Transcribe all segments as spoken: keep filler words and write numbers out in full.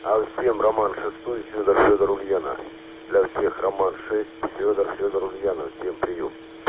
А всем роман шестой, Федор, Федор, Ульяна. Для всех роман шесть, Федор, Федор, Ульяна. Всем прием.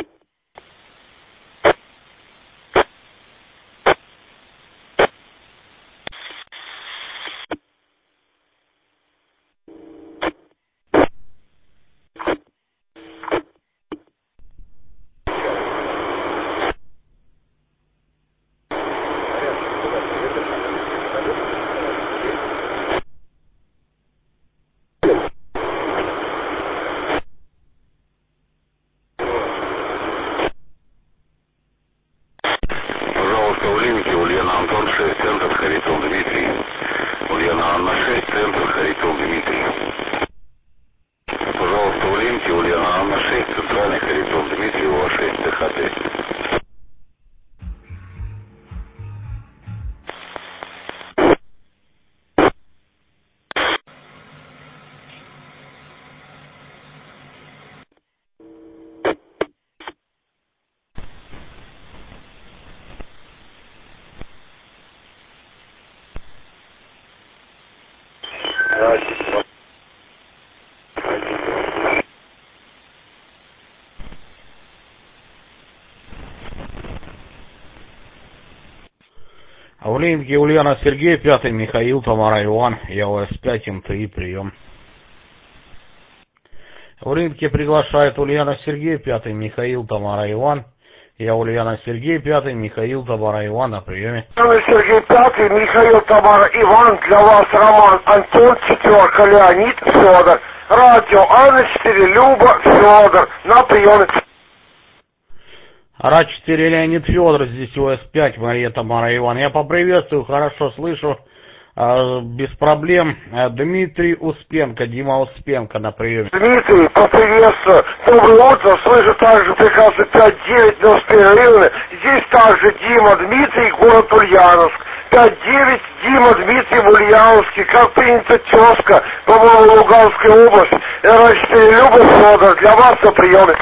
Улинки, Ульяна, Сергей, пятый, Михаил, Тамара, Иван, я ОС пять, МТИ, прием. Улинки приглашает Ульяна, Сергей, пятый, Михаил, Тамара, Иван, я Ульяна, Сергей, пятый, Михаил, Тамара, Иван, на приеме. Ульяна, Сергей, пятый, Михаил, Тамара, Иван, для вас Роман, Антон, четверка, Леонид, Федор, радио, Анна, четыре, Люба, Федор, на приеме. РА четыре, Леонид, Федор, здесь ОС пять, Мария, Тамара, Иван. Я поприветствую, хорошо слышу, э, без проблем. Дмитрий Успенко, Дима Успенко на приеме. Дмитрий, поприветствую. Доброе утро, слышу также прекрасно пять девять девяносто гривны. Здесь также Дима, Дмитрий, город Ульяновск. пять девять, Дима, Дмитрий, в Ульяновске. Как принято, тезка, по-моему, Луганская область. РА четыре, Люба, Федор, для вас на приеме.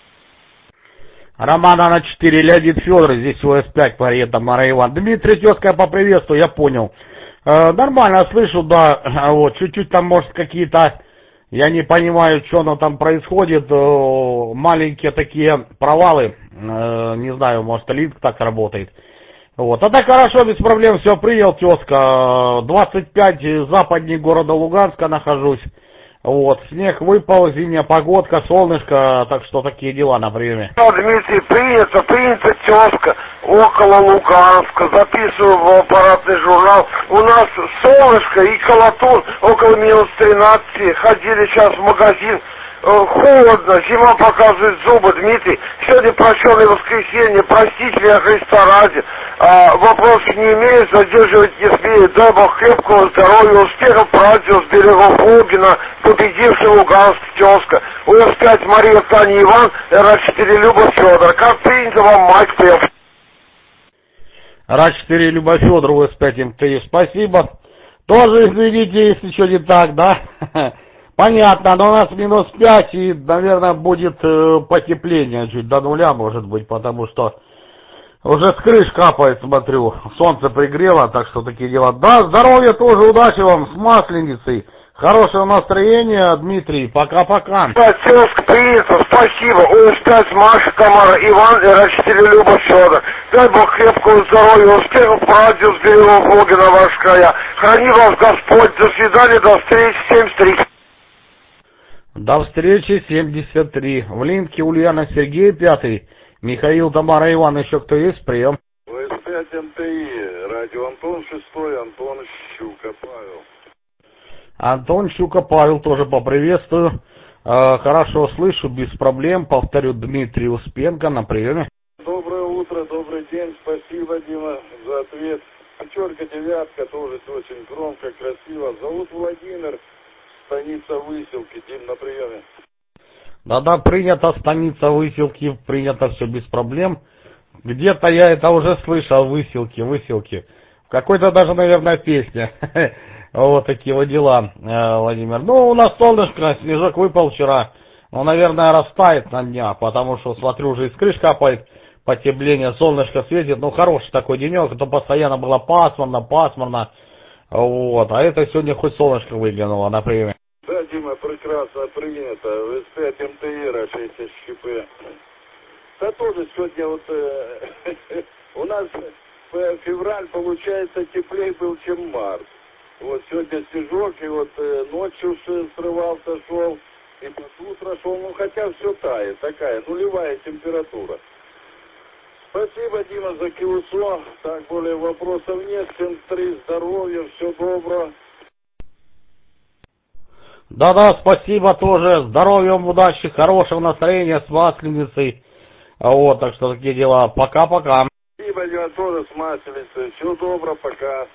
Романа на четыре, Леонид, Федор, здесь ОС пять, Мария, Тамара, Иван. Дмитрий, тезка, я поприветствую, я понял. Э, нормально слышу, да, вот, чуть-чуть там, может, какие-то, я не понимаю, что оно там происходит, э, маленькие такие провалы, э, не знаю, может, линк так работает. Вот, а так хорошо, без проблем, все принял, тезка, двадцать пять, западнее города Луганска нахожусь. Вот, снег выпал, зимняя погодка, солнышко, так что такие дела на приеме. Дмитрий, принято, принято, тезка, около Луганска, записываю в аппаратный журнал. У нас солнышко и колотун около минус тринадцати, ходили сейчас в магазин. Холодно, зима показывает зубы, Дмитрий. Сегодня прощенное воскресенье, простите меня, Христа ради. А, вопросов не имею, задерживать не смею. Дай Бог крепкого здоровья, успехов по радио с берегов Лугина, победивший Луганск, тезка. ОС пять, Мария, Таня, Иван, РА четыре, Люба, Федор. Как принято, вам майк пел. РА четыре, Люба, Федор, ОС пять, МТИ, спасибо. Тоже извините, если что не так, да? Понятно, но у нас минус пять, и, наверное, будет э, потепление чуть до нуля, может быть, потому что уже с крыш капает, смотрю, солнце пригрело, так что такие дела. Да, здоровья тоже, удачи вам с Масленицей, хорошего настроения, Дмитрий, пока-пока. Да, тезка, принято, спасибо. ОС пять, Маша, Тамара, Иван, РА четыре, Люба, Федор. Дай Бог крепкого здоровья, успехов по радио с берегов Лугина, ваш края. Храни вас Господь, до свидания, до встречи, семьдесят три. До встречи, семьдесят три. В линке Ульяна, Сергей, пятый. Михаил, Тамара, Иван, еще кто есть? Прием. ОС пять, МТИ, радио Антон шестой, Антон Щука, Павел. Антон Щука, Павел, тоже поприветствую. Э, хорошо слышу, без проблем. Повторю, Дмитрий Успенко на приеме. Доброе утро, добрый день, спасибо, Дима, за ответ. Пятерка, девятка, тоже очень громко, красиво. Зовут Владимир. Станица Выселки, Дим, на приеме. Да-да, принято, станица Выселки, принято, все без проблем. Где-то я это уже слышал, Выселки, Выселки. В какой-то даже, наверное, песне. Вот такие вот дела, Владимир. Ну, у нас солнышко, снежок выпал вчера. Ну, наверное, растает на днях, потому что, смотрю, уже из крыш капает, потепление, солнышко светит. Ну, хороший такой денек, а то постоянно было пасмурно, пасмурно. Вот, а это сегодня хоть солнышко выглянуло на приеме. Да, Дима, прекрасно принято. В эс пять эм тэ эр, шесть эйч ка пэ. Да тоже сегодня вот э, у нас февраль, получается, теплее был, чем март. Вот сегодня снежок, и вот э, ночью срывался, шел, и под утро шел, ну хотя все тает, такая нулевая температура. Спасибо, Дима, за КИУСО. Так, более вопросов нет. Всем три здоровья, все доброго. Да-да, спасибо тоже. Здоровья вам, удачи, хорошего настроения, с Масленицей. Вот, так что такие дела. Пока-пока. Спасибо, Дима, тоже с Масленицей. Всего доброго, пока.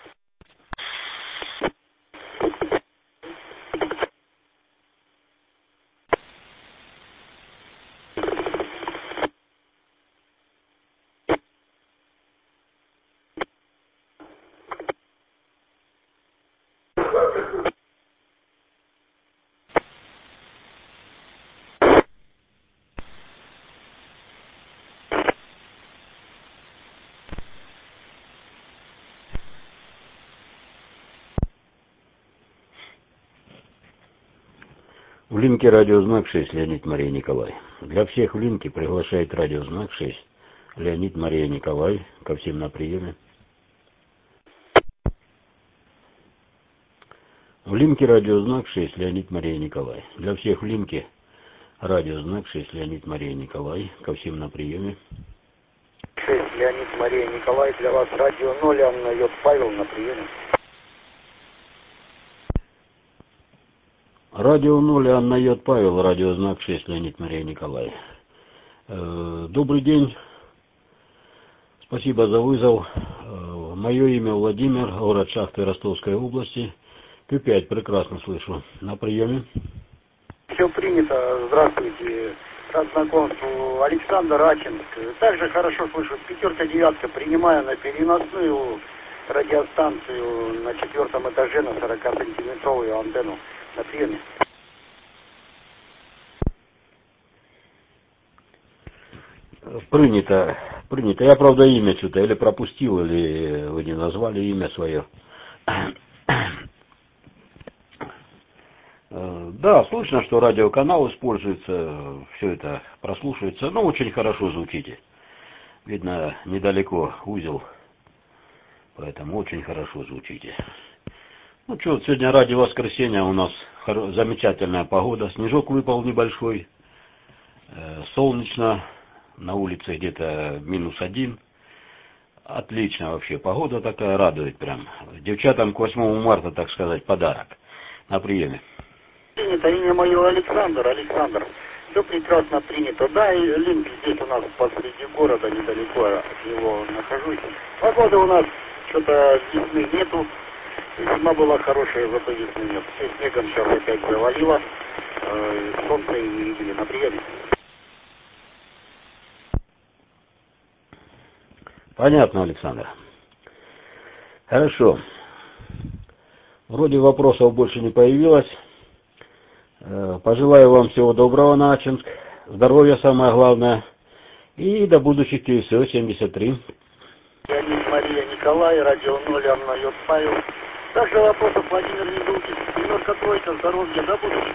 В линке радиознак шесть Леонид Мария Николай. Для всех в линке приглашает радиознак шесть Леонид Мария Николай. Ко всем на приеме. В линке радиознак шесть Леонид Мария Николай. Для всех в линке радиознак шесть Леонид Мария Николай. Ко всем на приеме. шесть Леонид Мария Николай. Для вас радио ноль, Анна Йод Павел на приеме. Радио ноль, Анна Йод Павел, радиознак шесть, Леонид Мария Николай. Э, добрый день. Спасибо за вызов. Э, мое имя Владимир, город Шахты Ростовской области. Q пять, прекрасно слышу. На приеме. Все принято. Здравствуйте. Рад знакомству. Александр Ачинск. Также хорошо слышу. Пятерка, девятка. Принимаю на переносную радиостанцию на четвертом этаже на сорокасантиметровую антенну. На приеме. Принято. Принято. Я, правда, имя что-то или пропустил, или вы не назвали имя свое. Да, слышно, что радиоканал используется, все это прослушивается, но очень хорошо звучите. Видно, недалеко узел, поэтому очень хорошо звучите. Ну что, сегодня ради воскресенья у нас замечательная погода. Снежок выпал небольшой. Э, солнечно. На улице где-то минус один. Отлично вообще. Погода такая радует прям. Девчатам к восьмому марта, так сказать, подарок. На приеме. Принято. Имя мое Александр. Александр. Все прекрасно принято. Да, и линк здесь у нас посреди города, недалеко от него нахожусь. Погода у нас что-то весны нету. Зима была хорошая, зато весны нет. Все снегом сейчас опять завалило. Э, солнце и не видели на приеме. Понятно, Александр. Хорошо. Вроде вопросов больше не появилось. Э, пожелаю вам всего доброго на Ачинск. Здоровья самое главное. И до будущих КИУСО семьдесят три. Леонид Мария Николай, радио ноль, Анна Йод Павел. Также вопросов Владимир Недулкин. Семерка, тройка, здоровья, до будущих.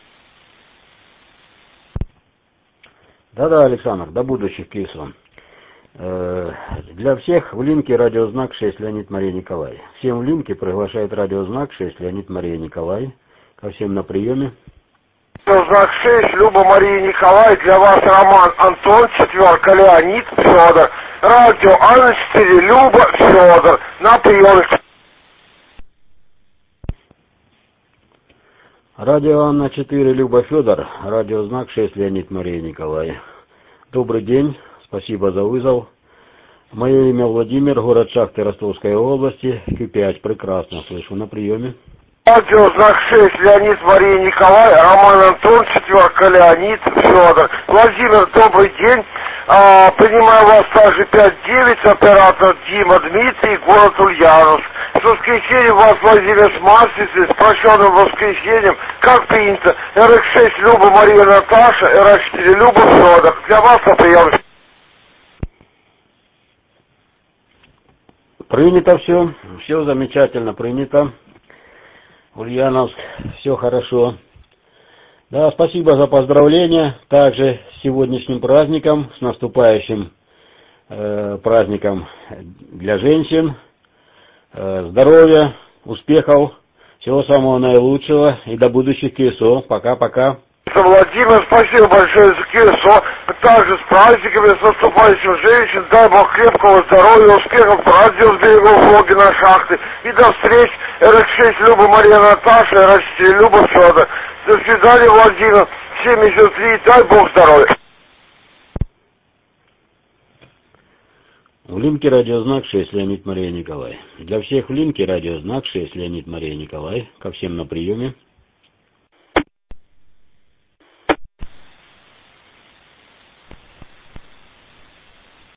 Да-да, Александр, до будущих КИУСО. Э, для всех в линке радиознак шесть Леонид Мария Николай. Всем в линке приглашает радиознак шесть Леонид Мария Николай. Ко всем на приеме. Знак шесть, Люба Мария Николай, для вас Роман Антон, четверка Леонид Федор. Радио Анна четыре, Люба Федор. На приеме. Радио Анна четыре, Люба Федор, радиознак шесть, Леонид Мария Николай. Добрый день, спасибо за вызов. Мое имя Владимир, город Шахты Ростовской области, Q пять, прекрасно слышу, на приеме. Радио знак шесть, Леонид Мария Николай, Роман Антон, четверка Леонид Федор. Владимир, добрый день. А, принимаю вас также пять девять, оператор Дима Дмитрий, город Ульяновск. С воскресеньем вас, Владимир, с Масленицей, с прощенным воскресеньем, как принято, эр икс шесть Люба Мария Наташа, эр икс четыре Люба Федор. Для вас на прием. Принято все, все замечательно принято. Ульяновск, все хорошо. Да, спасибо за поздравления. Также с сегодняшним праздником, с наступающим э, праздником для женщин. Э, здоровья, успехов, всего самого наилучшего и до будущих КСО. Пока-пока. Владимир, спасибо большое за КСО. Также с праздниками, с наступающим женщин. Дай Бог крепкого здоровья, успехов по радио с берегов Волги на шахты. И до встреч. эр икс шесть Люба Мария Наташа, эр икс четыре Люба Федор. До свидания, Владимир. семьдесят три. Дай Бог здоровья. В Линке радиознак шесть Леонид Мария Николай. Для всех в Линке радиознак шесть Леонид Мария Николай. Ко всем на приеме.